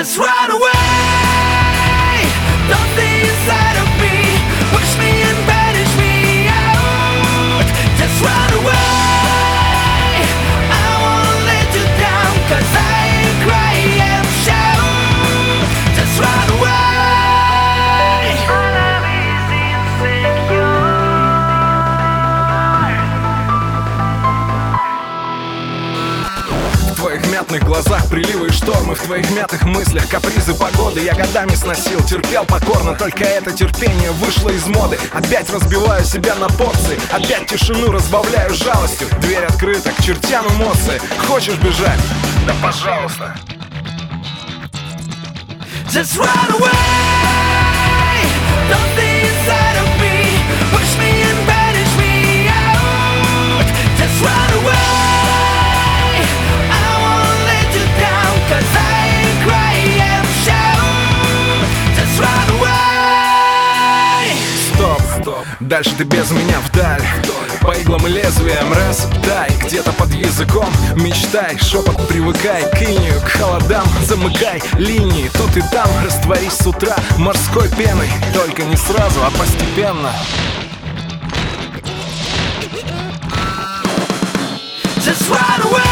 Just run away. Don't stay inside of me. Push me and banish me out. Just run away. I won't let you down, 'cause I cry and shout. Just run away. Our love is insecure. В твоих мятных глазах приливы и штормы, в твоих мятых мыслях капризы погоды. Я годами сносил, терпел покорно, только это терпение вышло из моды. Опять разбиваю себя на порции, опять тишину разбавляю жалостью. Дверь открыта, к чертям эмоции. Хочешь бежать? Да пожалуйста. Just run away. Don't stay inside of me. Push me and banish me out. Just run away. I won't let you down, 'cause I cry and shout. Just run away. Стоп, дальше ты без меня вдаль. По иглам и лезвиям расптай. Где-то под языком мечтай. Шепот привыкай к инию, к холодам. Замыкай линии тут и там. Растворись с утра морской пеной. Только не сразу, а постепенно. Just run away.